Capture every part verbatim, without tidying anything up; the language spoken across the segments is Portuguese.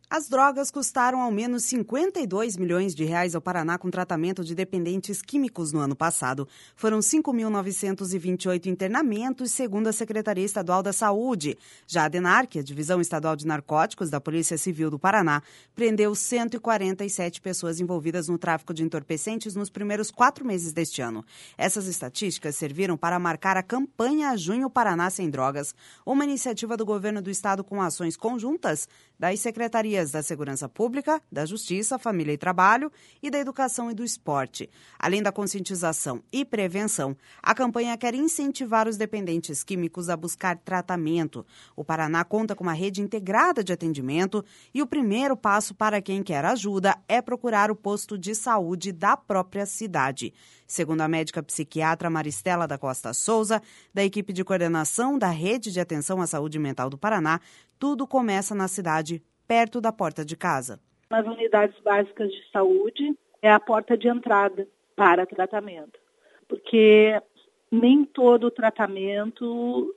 As drogas custaram ao menos cinquenta e dois milhões de reais ao Paraná com tratamento de dependentes químicos no ano passado. Foram cinco mil novecentos e vinte e oito internamentos, segundo a Secretaria Estadual da Saúde. Já a DENARC, a Divisão Estadual de Narcóticos da Polícia Civil do Paraná, prendeu cento e quarenta e sete pessoas envolvidas no tráfico de entorpecentes nos primeiros quatro meses deste ano. Essas estatísticas serviram para marcar a campanha Junho Paraná Sem Drogas, uma iniciativa do governo do estado com ações conjuntas das secretarias da Segurança Pública, da Justiça, Família e Trabalho e da Educação e do Esporte. Além da conscientização e prevenção, a campanha quer incentivar os dependentes químicos a buscar tratamento. O Paraná conta com uma rede integrada de atendimento e o primeiro passo para quem quer ajuda é procurar o posto de saúde da própria cidade. Segundo a médica psiquiatra Maristela da Costa Souza, da equipe de coordenação da Rede de Atenção à Saúde Mental do Paraná, tudo começa na cidade, perto da porta de casa. Nas unidades básicas de saúde é a porta de entrada para tratamento, porque nem todo tratamento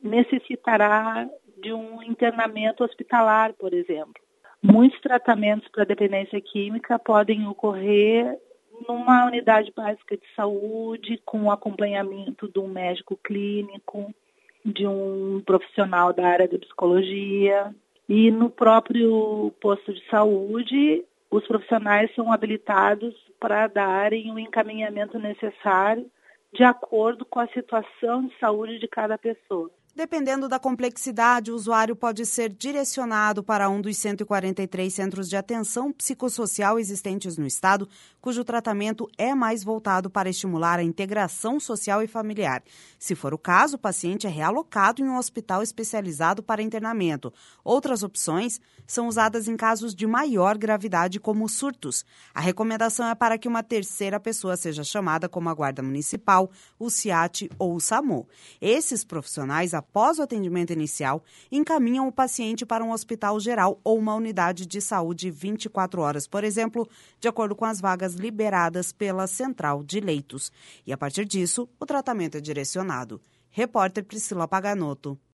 necessitará de um internamento hospitalar, por exemplo. Muitos tratamentos para dependência química podem ocorrer numa unidade básica de saúde, com o acompanhamento de um médico clínico, de um profissional da área de psicologia. E no próprio posto de saúde, os profissionais são habilitados para darem o encaminhamento necessário de acordo com a situação de saúde de cada pessoa. Dependendo da complexidade, o usuário pode ser direcionado para um dos cento e quarenta e três centros de atenção psicossocial existentes no estado, cujo tratamento é mais voltado para estimular a integração social e familiar. Se for o caso, o paciente é realocado em um hospital especializado para internamento. Outras opções são usadas em casos de maior gravidade, como surtos. A recomendação é para que uma terceira pessoa seja chamada, como a Guarda Municipal, o SIAT ou o SAMU. Esses profissionais, após o atendimento inicial, encaminham o paciente para um hospital geral ou uma unidade de saúde vinte e quatro horas, por exemplo, de acordo com as vagas liberadas pela Central de Leitos. E a partir disso, o tratamento é direcionado. Repórter Priscila Paganotto.